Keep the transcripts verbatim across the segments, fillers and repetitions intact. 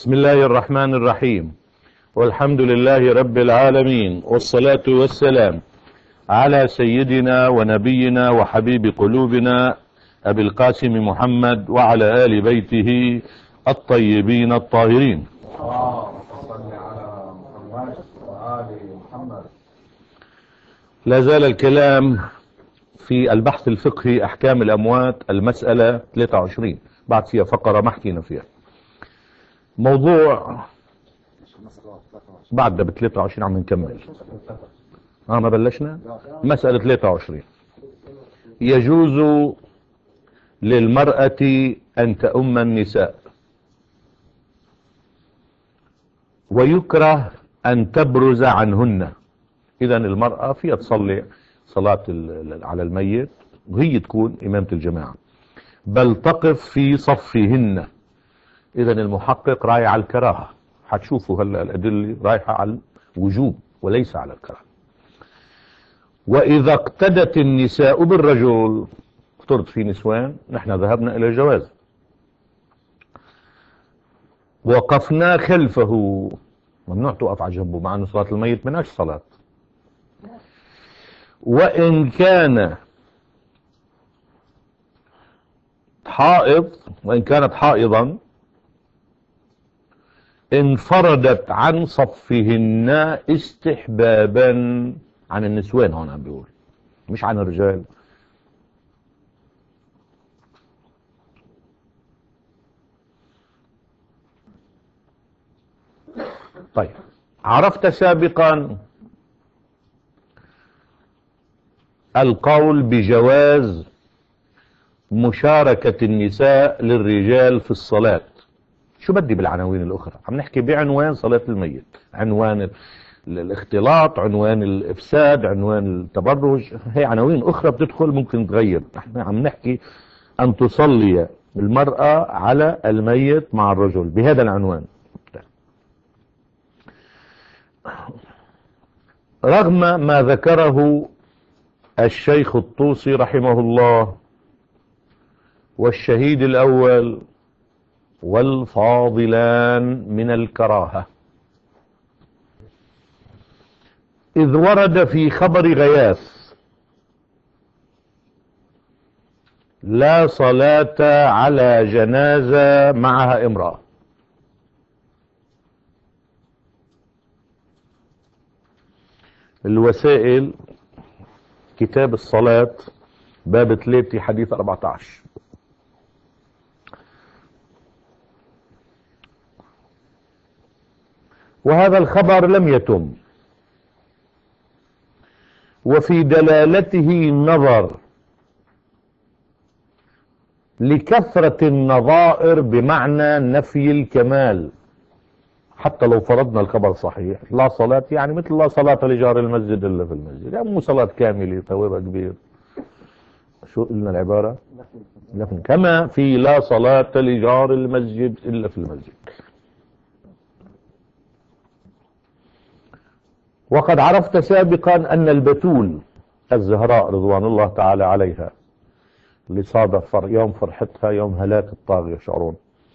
بسم الله الرحمن الرحيم، والحمد لله رب العالمين، والصلاة والسلام على سيدنا ونبينا وحبيب قلوبنا أبي القاسم محمد وعلى آل بيته الطيبين الطاهرين. لا زال الكلام في البحث الفقهي أحكام الأموات، المسألة ثلاثة وعشرين، بعد فيها فقرة ما حكينا فيها. موضوع بعد ب ثلاثة وعشرين عم نكمل، اه ما بلشنا. مسألة ثلاثة وعشرين: يجوز للمرأة أن تؤم النساء، ويكره أن تبرز عنهن. إذا المرأة فيها تصلي صلاة على الميت وهي تكون إمامة الجماعة، بل تقف في صفهن. إذا المحقق رايح على الكراهة، حتشوفوا هلا الأدلة رايحة على الوجوب وليس على الكراهة. وإذا اقتدت النساء بالرجل، افترض في نسوان، نحن ذهبنا إلى الجواز، وقفنا خلفه، ممنوع توقف على جنبه، مع أن صلاة الميت مناش صلاة. وإن كان حائض، وإن كانت حائضا، انفردت عن صفهن استحبابا. عن النسوان هون عم بيقول، مش عن الرجال. طيب، عرفت سابقا القول بجواز مشاركة النساء للرجال في الصلاة. شو بدي بالعناوين الأخرى؟ عم نحكي بعنوان صلاة الميت، عنوان الاختلاط، عنوان الإفساد، عنوان التبرج، هي عناوين أخرى بتدخل ممكن تغير. نحن عم نحكي أن تصلي المرأة على الميت مع الرجل بهذا العنوان. رغم ما ذكره الشيخ الطوسي رحمه الله والشهيد الأول والفاضلان من الكراهة، إذ ورد في خبر غياث: لا صلاة على جنازة معها امرأة. الوسائل، كتاب الصلاة، باب ثلاثة، حديث أربعة عشر. وهذا الخبر لم يتم، وفي دلالته نظر لكثرة النظائر بمعنى نفي الكمال. حتى لو فرضنا الخبر صحيح، لا صلاة يعني مثل لا صلاة لجار المسجد إلا في المسجد، يعني مو صلاة كاملة ثوابها كبير. شو قلنا العبارة؟ كما في لا صلاة لجار المسجد إلا في المسجد. وقد عرفت سابقا أن البتول الزهراء رضوان الله تعالى عليها، اللي صادف يوم فرحتها يوم هلاك الطاغية شارون،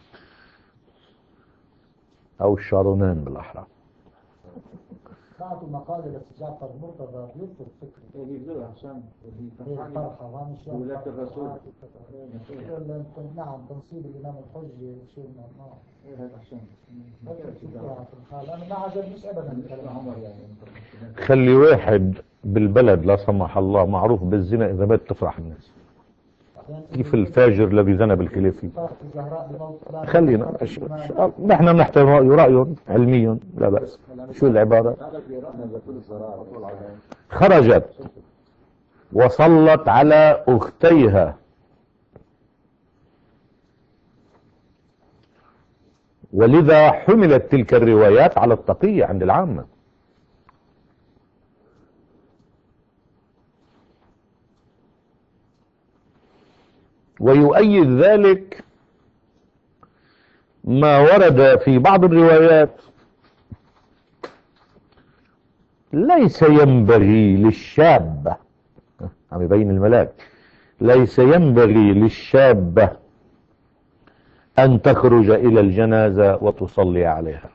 أو الشارونان بالأحرى. بعض مقال جعفر مرتضى بيرفض فكرة عشان الفرحة ومش ولاة الرسول. نعم، تنصيب الإمام الحجي شيء من النوع. عشان أنا ما عجبنيش أبدا كلام عمر. يعني خلي واحد بالبلد لا سمح الله معروف بالزنا، إذا بات تفرح الناس. كيف الفاجر الذي زنى بالخلافي؟ خلينا نحن بنحترم رأيه علميا، لا بأس. شو العبارة؟ خرجت وصلت على أختيها، ولذا حملت تلك الروايات على التقية عند العامة. ويؤيد ذلك ما ورد في بعض الروايات: ليس ينبغي للشابة، عم يبين الملاك، ليس ينبغي للشابة أن تخرج إلى الجنازة وتصلي عليها.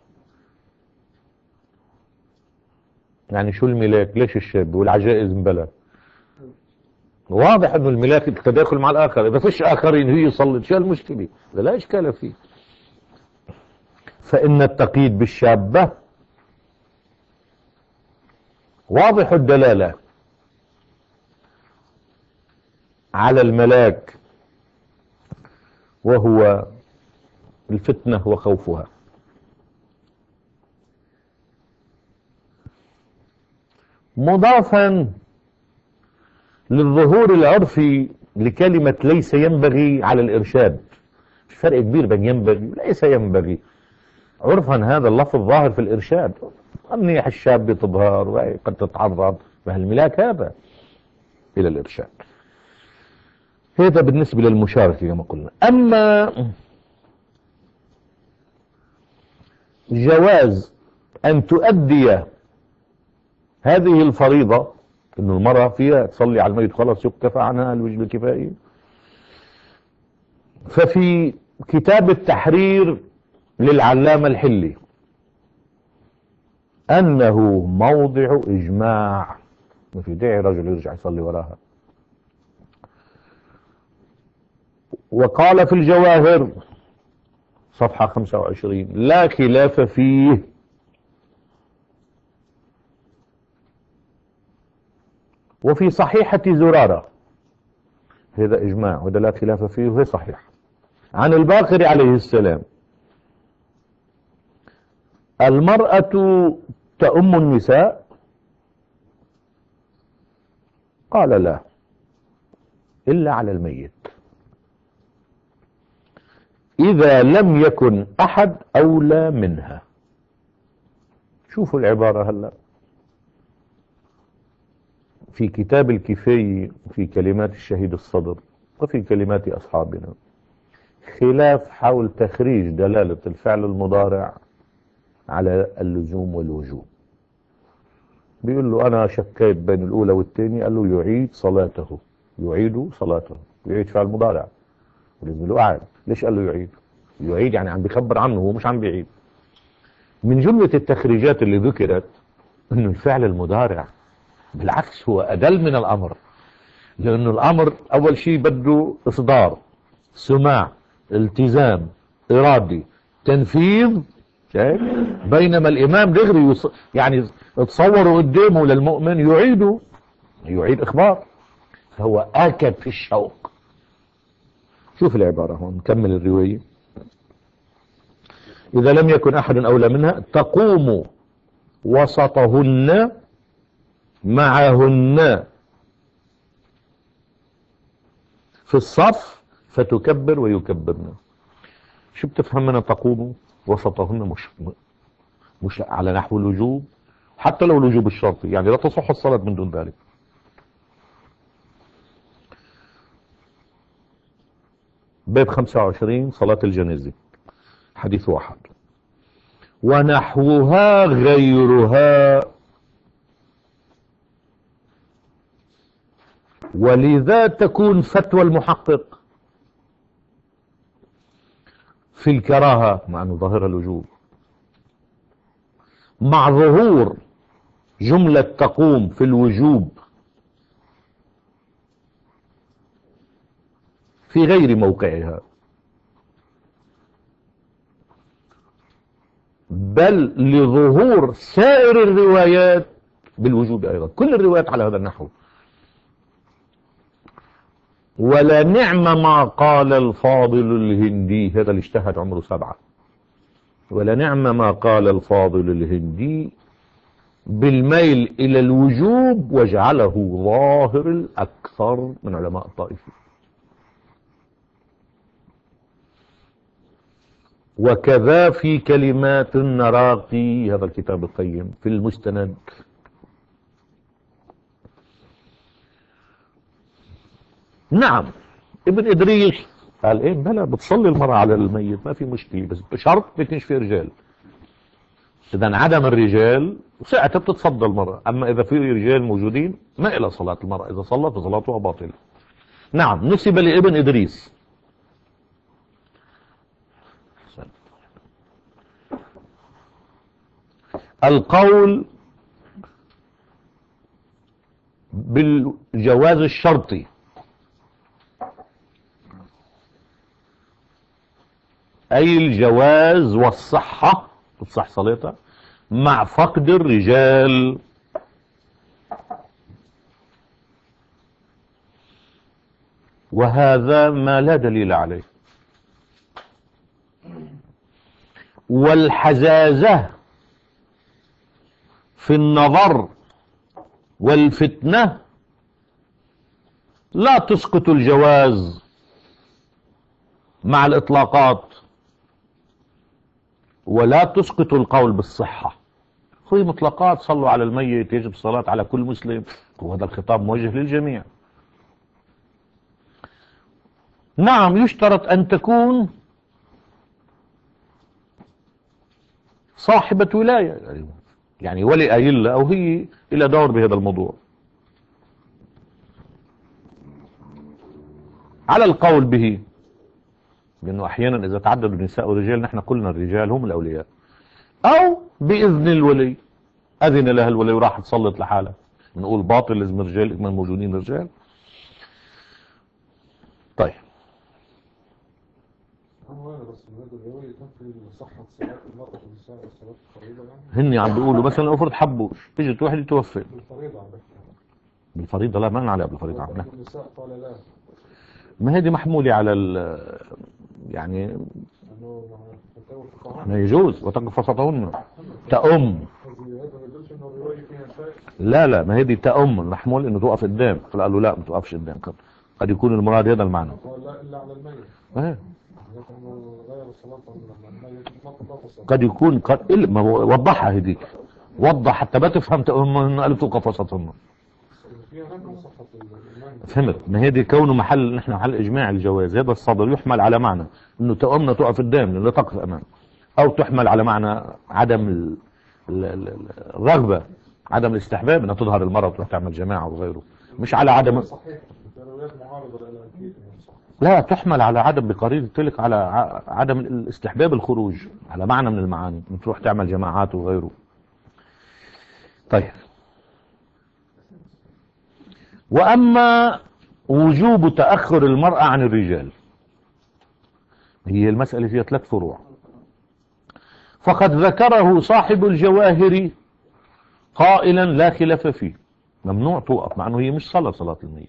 يعني شو الملاك؟ ليش الشاب والعجائز مبلا؟ واضح انه الملاك التداخل مع الاخر، اذا فيش اخرين هي يصلي شو المشكلة؟ لا اشكال فيه. فان التقييد بالشابة واضح الدلالة على الملاك، وهو الفتنة وخوفها. مضافا للظهور العرفي لكلمة ليس ينبغي على الإرشاد. في فرق كبير بين ينبغي وليس ينبغي. عرفا هذا اللفظ ظاهر في الإرشاد، منيح الشاب تظهر وقد تتعرض، فهالملاك هذا إلى الإرشاد. هذا بالنسبة للمشاركة كما قلنا. أما جواز أن تؤدي هذه الفريضة، إن المرأة فيها تصلي على الميت خلاص يكتفى عنها الوجه الكفائي، ففي كتاب التحرير للعلامة الحلي أنه موضع إجماع، ما في داعي رجل يرجع يصلي وراها. وقال في الجواهر صفحة خمسة وعشرين لا خلاف فيه، وفي صحيحة زرارة هذا إجماع وهذا لا خلاف فيه وهي صحيح عن الباقر عليه السلام: المرأة تؤم النساء؟ قال لا، إلا على الميت إذا لم يكن أحد أولى منها. شوفوا العبارة هلأ في كتاب الكفاية في كلمات الشهيد الصدر وفي كلمات أصحابنا خلاف حول تخريج دلالة الفعل المضارع على اللزوم والوجوب. بيقول له أنا شكيت بين الأولى والثانية، قال له يعيد صلاته، يعيد صلاته، يعيد فعل مضارع. بيقول له قاعد، ليش قال له يعيد؟ يعيد يعني عم بيخبر عنه، هو مش عم بيعيد. من جملة التخريجات اللي ذكرت انه الفعل المضارع بالعكس هو أدل من الأمر، لأنه الأمر أول شيء بده إصدار، سماع، التزام، إرادي، تنفيذ، بينما الإمام دغري يص... يعني تصوروا قدامه للمؤمن يعيده، يعيد إخبار، فهو آكد في الشوق. شوف العبارة هون، نكمل الرواية: إذا لم يكن أحد أولى منها تقوم وسطهن معهن في الصف فتكبر ويكبرن. شو بتفهم من تقوم وسطهن؟ مش مش على نحو الوجوب، حتى لو الوجوب الشرطي، يعني لا تصح الصلاة من دون ذلك. باب خمسة وعشرين صلاة الجنازة، حديث واحد: ونحوها غيرها، ولذا تكون فتوى المحقق في الكراهة مع أنه ظاهر الوجوب، مع ظهور جملة تقوم في الوجوب في غير موقعها، بل لظهور سائر الروايات بالوجوب أيضا، كل الروايات على هذا النحو. ولا نعم ما قال الفاضل الهندي، هذا اللي اجتهد عمره سبعة، ولا نعم ما قال الفاضل الهندي بالميل إلى الوجوب وجعله ظاهر الأكثر من علماء الطائفة. وكذا في كلمات النراقي، هذا الكتاب القيم في المستند. نعم ابن إدريس قال ايه بلا بتصلي المرأة على الميت ما في مشكلة، بس بشرط بيكونش في رجال. اذا انعدم الرجال ساعتها بتتصدى المرأة، اما اذا في رجال موجودين ما إلى صلاة المرأة، اذا صلت فصلاتها باطلة. نعم نسب لابن إدريس القول بالجواز الشرطي، أي الجواز والصحة تصح صلاتها مع فقد الرجال. وهذا ما لا دليل عليه. والحزازة في النظر والفتنة لا تسقط الجواز مع الإطلاقات، ولا تسقط القول بالصحة. هي مطلقات، صلوا على الميت، يجب الصلاة على كل مسلم، وهذا الخطاب موجه للجميع. نعم، يشترط أن تكون صاحبة ولاية، يعني ولي أيلة أو هي إلى دور بهذا الموضوع. على القول به، لأنه أحيانا إذا تعددوا النساء والرجال نحن قلنا الرجال هم الأولياء، أو بإذن الولي، أذن لها الولي وراح تصلت لحالها، نقول باطل، لازم الرجال يكونوا موجودين الرجال. طيب، هني عم بيقولوا مثلا افرض حبوش، اجت واحد يتوفى بالفريضه، بالفريضه لا، ما نعلق بالفريضه عم نحكي. ما هذه محموله على ال يعني ما يجوز وتقف وسطهن تأم. لا لا، ما هذه تأم محمول انه توقف قدام، فقالوا لا ما توقفش قدام، قد يكون المراد هذا المعنى. لا الا على الميت. قد يكون قد ما هو وضحها هديك، وضح حتى ما تفهم تأم قالوا توقف وسطهن. فهمت؟ ما هي دي كونه محل، نحن محل اجماع الجواز، هذا الصدر يحمل على معنى انه تأمنا تقف قدام لا تقف امام، او تحمل على معنى عدم الرغبة، عدم الاستحباب انها تظهر المرأة وتروح تعمل جماعة وغيره، مش على عدم. لا، تحمل على عدم بقرينة تلك على عدم الاستحباب الخروج، على معنى من المعاني، تروح تعمل جماعات وغيره. طيب، وأما وجوب تأخر المرأة عن الرجال، هي المسألة فيها ثلاث فروع. فقد ذكره صاحب الجواهر قائلا لا خلاف فيه، ممنوع توقف، مع أنه هي مش صلاة صلاة الميت.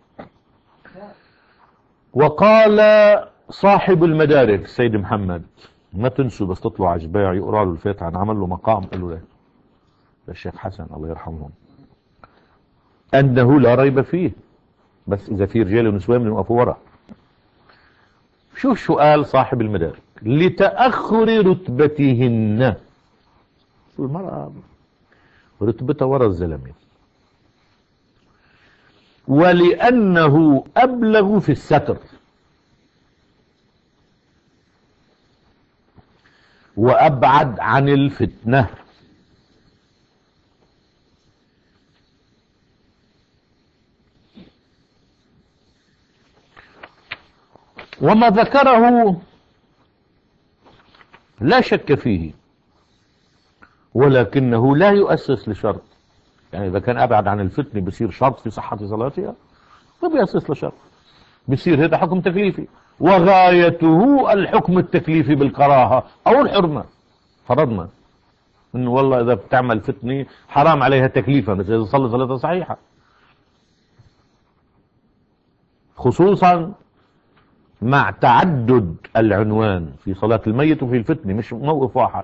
وقال صاحب المدارك السيد محمد، ما تنسوا بس تطلعوا على جباع يقرأ له الفاتحة، عمل له مقام قالوا له للشيخ حسن الله يرحمهم، أنه لا ريب فيه، بس إذا في رجال ونسوان يوقفوا ورا. شوف شو قال صاحب المدارك: لتأخر رتبتهن، شو المرأة رتبتها ورا الزلمة، ولأنه أبلغ في الستر، وأبعد عن الفتنة. وما ذكره لا شك فيه، ولكنه لا يؤسس لشرط. يعني إذا كان أبعد عن الفتنة بصير شرط في صحة صلاتها، ما بيأسس لشرط، بصير هذا حكم تكليفي، وغايته الحكم التكليفي بالكراهة أو الحرمة. فرضنا إنه والله إذا بتعمل فتنة حرام عليها تكليفا، بس إذا صلى صلاتها صحيحة، خصوصا مع تعدد العنوان في صلاة الميت وفي الفتنة، مش موقف واحد.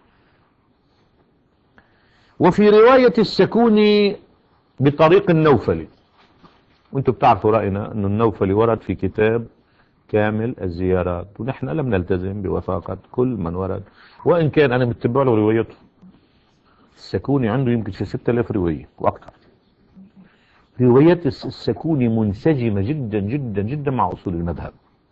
وفي رواية السكوني بطريق النوفلي، وانتم بتعرفوا رأينا أن النوفلي ورد في كتاب كامل الزيارات، ونحن لم نلتزم بوثاقة كل من ورد، وإن كان أنا متبع له روايته. السكوني عنده يمكن في ستة آلاف رواية وأكثر. روايات السكوني منسجمة جدا جدا جدا مع أصول المذهب.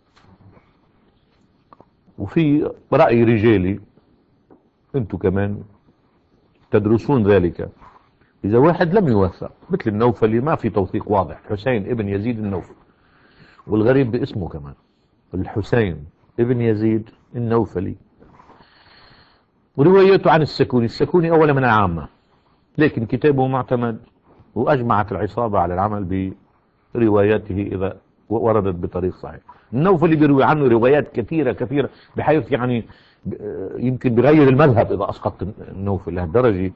وفي رأي رجالي انتم كمان تدرسون ذلك، إذا واحد لم يوثق مثل النوفلي، ما في توثيق واضح، حسين ابن يزيد النوفلي، والغريب باسمه كمان الحسين ابن يزيد النوفلي، وروايته عن السكوني. السكوني أولا من عامة، لكن كتابه معتمد، وأجمعت العصابة على العمل برواياته إذا وردت بطريق صحيح. النوفلي بيروي عنه روايات كثيرة كثيرة بحيث يعني يمكن بغير المذهب إذا أسقط النوفل لهالدرجة.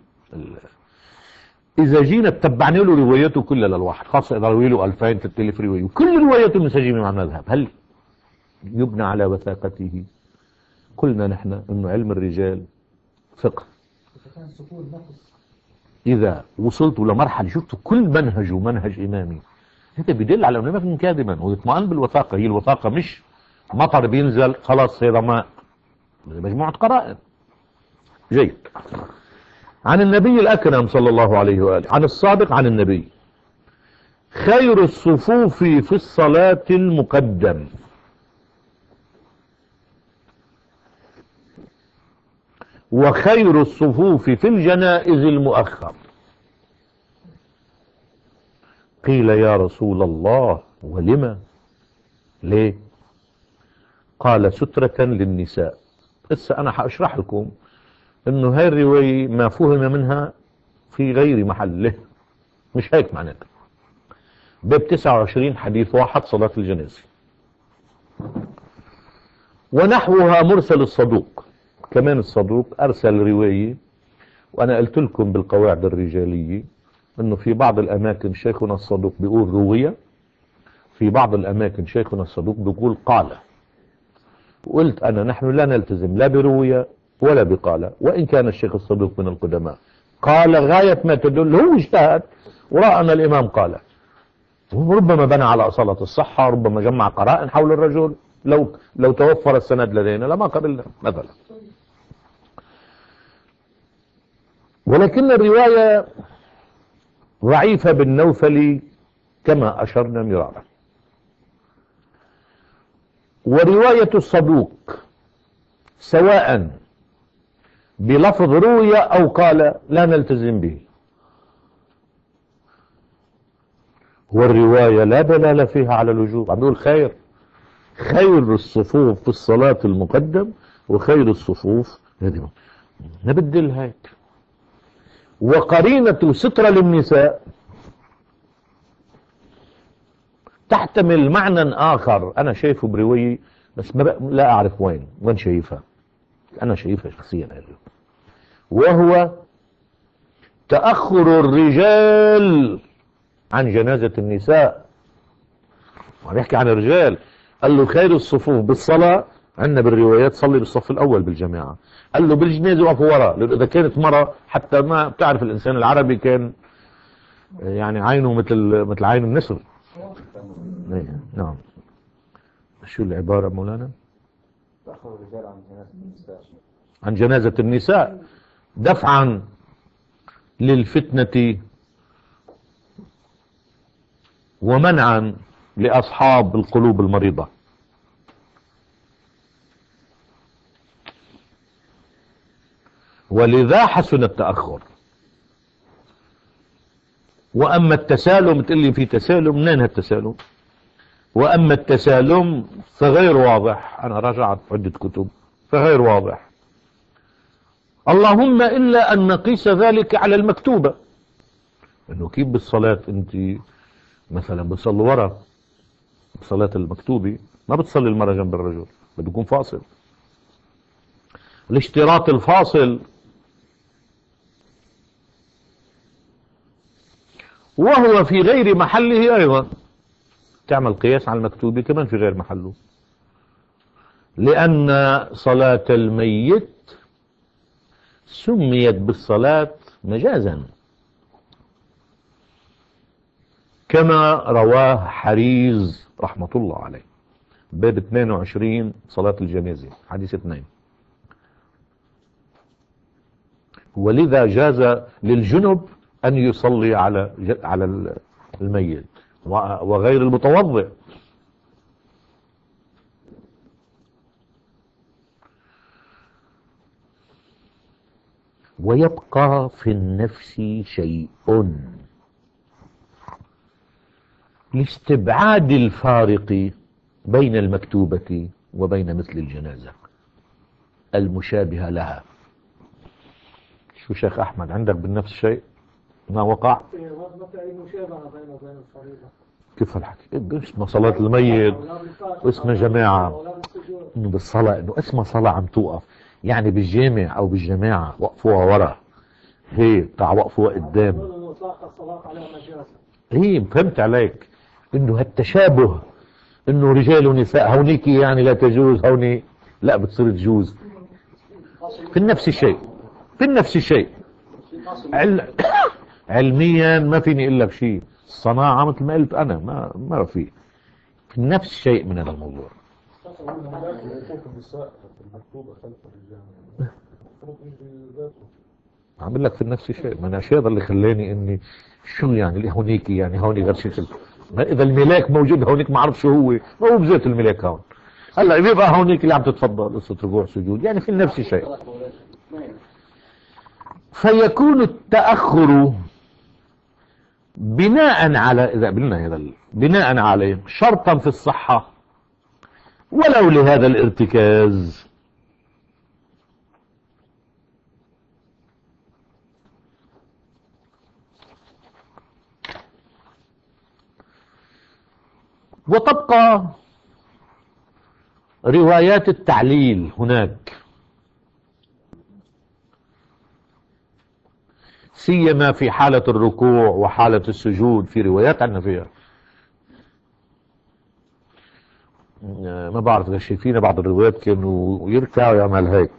إذا جينا اتبعنا له رواياته كلها للواحد، خاصة إذا روي له ألفين ثلاثة آلاف رواية وكل رواياته منسجمة مع المذهب، هل يبنى على وثاقته؟ قلنا نحن إنه علم الرجال فقه. إذا وصلت لمرحلة شفت كل منهجه منهج إمامي، هذا بيدل على أنه ما كان كاذبا، ويطمئن بالوثاقة. هي الوثاقة مش مطر بينزل خلاص هذا ماء، مجموعة قرائن. جيد. عن النبي الأكرم صلى الله عليه وآله، عن الصادق عن النبي: خير الصفوف في الصلاة المقدم، وخير الصفوف في الجنائز المؤخر. قيل يا رسول الله ولما؟ ليه؟ قال سترة للنساء. هسه أنا حأشرح لكم إنه هاي الرواية ما فهم منها في غير محله، مش هيك معناتها. باب تسعة وعشرين حديث واحد صلاة الجنازة، ونحوها مرسل الصدوق. كمان الصدوق أرسل رواية، وأنا قلت لكم بالقواعد الرجالية إنه في بعض الأماكن شيخنا الصدوق بيقول روية، في بعض الأماكن شيخنا الصدوق بيقول قال. وقلت أنا نحن لا نلتزم لا بروية ولا بقال، وإن كان الشيخ الصدوق من القدماء. قال غاية ما تدل، هو اجتهد ورأى أن الإمام قال، ربما بنى على أصالة الصحة، ربما جمع قرائن حول الرجل. لو لو توفر السند لدينا لما قبلنا مثلا. ولكن الرواية ضعيفة بالنوفلي كما أشرنا مرارا. ورواية الصدوق سواء بلفظ روية أو قال لا نلتزم به، والرواية لا دلالة فيها على الوجوب. عم بيقول خير خير الصفوف في الصلاة المقدم وخير الصفوف، هذه نبدل هيك. وقرينة سترة للنساء تحتمل معنى آخر أنا شايفه برواية، بس ما لا أعرف وين وين شايفها. أنا شايفها شخصيا هذه، وهو تأخر الرجال عن جنازة النساء. وعم يحكي عن الرجال، قال له خير الصفوف بالصلاة عندنا بالروايات صلي بالصف الأول بالجماعة. قال له بالجنازة وقفوا وراء، لأنه إذا كانت مرة حتى ما بتعرف الإنسان العربي كان يعني عينه مثل مثل عين النسر. نعم. شو العبارة مولانا؟ تأخر الرجال عن جنازة النساء عن جنازة النساء دفعا للفتنة ومنعا لأصحاب القلوب المريضة. ولذا حسن التأخر. وأما التسالم تقول لي في تسالم، منين هالتسالم؟ وأما التسالم فغير واضح، أنا رجعت عدة كتب فغير واضح، اللهم إلا أن نقيس ذلك على المكتوبة. إنه كيف بالصلاة أنت مثلا بتصلي ورا بصلاة المكتوبة، ما بتصلي المرة جنب الرجل، بده يكون فاصل. الاشتراط الفاصل وهو في غير محله أيضا، تعمل قياس على المكتوبة كمان في غير محله، لأن صلاة الميت سميت بالصلاة مجازا كما رواه حريز رحمة الله عليه باب اثنين وعشرين صلاة الجنازة حديث اثنين. ولذا جاز للجنب أن يصلي على على الميت وغير المتوضئ. ويبقى في النفس شيء لاستبعاد الفارق بين المكتوبة وبين مثل الجنازة المشابهة لها. شو شيخ أحمد عندك بالنفس الشيء ما وقع؟ متى أي مشابهة بينه وبين الفريضة؟ كيف هالحكي؟ اسمها صلاة الميت واسمها جماعة، إنه بالصلاة إنه اسمها صلاة عم توقف، يعني بالجامع أو بالجماعة وقفوها ورا هي بتاع وقفوها قدام. هي فهمت عليك، إنه هالتشابه إنه رجال ونساء هونيك يعني لا تجوز، هوني لا بتصير تجوز. في النفس الشيء في النفس الشيء عل... علميا ما فيني اقول لك شيء، الصناعه مثل ما قلت انا ما ما في في نفس الشيء من هذا الموضوع. عم بقول لك في نفس الشيء، ما انا هذا اللي خلاني اني شو يعني اللي هونيك يعني هوني غير شكل، اذا الملاك موجود هونيك ما اعرف شو هو، ما هو بذات الملاك هون. هلا بيبقى هونيك اللي عم تتفضل قصه ركوع سجود، يعني في نفس الشيء. فيكون التأخر بناء على إذا قبلنا هذا بناء عليه شرطا في الصحة ولو لهذا الارتكاز. وتبقى روايات التعليل هناك، سيما في حالة الركوع وحالة السجود، في روايات عنا فيها ما بعرف اذا شايفين بعض الروايات كانوا يركع ويعمل هيك،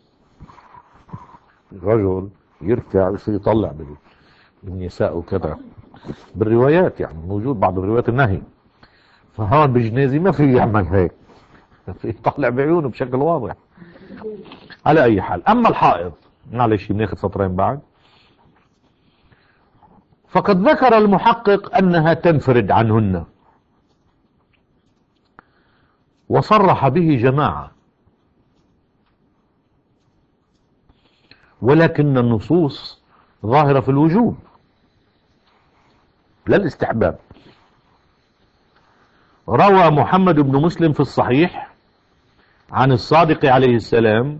الرجل يركع يصير يطلع بالنساء وكذا بالروايات، يعني موجود بعض الروايات النهي. فهون بالجنازي ما في يعمل هيك، في يطلع بعيونه بشكل واضح. على اي حال، اما الحائض معلش بناخذ سطرين بعد. فقد ذكر المحقق أنها تنفرد عنهن، وصرح به جماعة، ولكن النصوص ظاهرة في الوجوب لا الاستحباب. روى محمد بن مسلم في الصحيح عن الصادق عليه السلام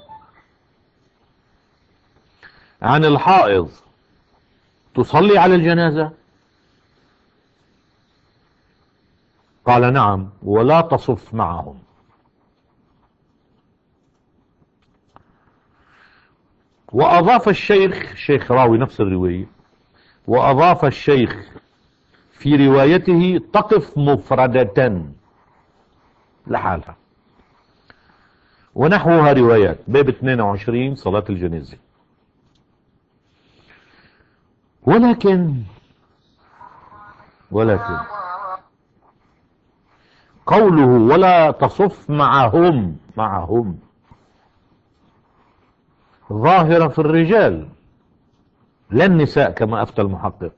عن الحائض تصلي على الجنازة؟ قال نعم، ولا تصف معهم. وأضاف الشيخ، شيخ راوي نفس الرواية، وأضاف الشيخ في روايته تقف مفردة لحالها، ونحوها روايات باب اثنين وعشرين صلاة الجنازة. ولكن ولكن قوله ولا تصف معهم معهم ظاهرة في الرجال لا النساء كما أفتى المحقق،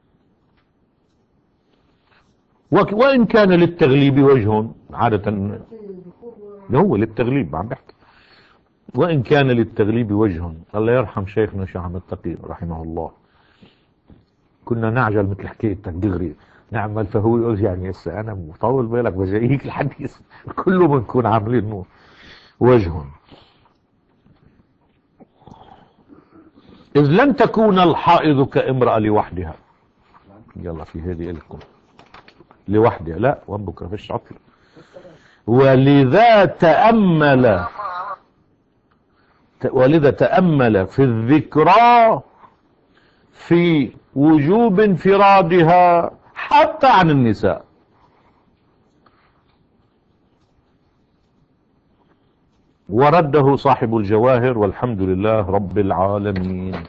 وإن كان للتغليب وجه، عادة هو للتغليب عم بحكي، وإن كان للتغليب وجه. الله يرحم شيخنا شيخ أحمد تقي رحمه الله، كنا نعجل مثل حكايتك دغري نعمل، فهو يقول يعني هسه انا مطول بالك بجايك الحديث كله بنكون عاملينه وجه. إذ لن تكون الحائض كامرأة لوحدها، يلا في هذه لكم لوحدها، لا وين بكره فيش عطل. ولذا تأمل ولذا تأمل في الذكرى في وجوب انفرادها حتى عن النساء. ورده صاحب الجواهر، والحمد لله رب العالمين.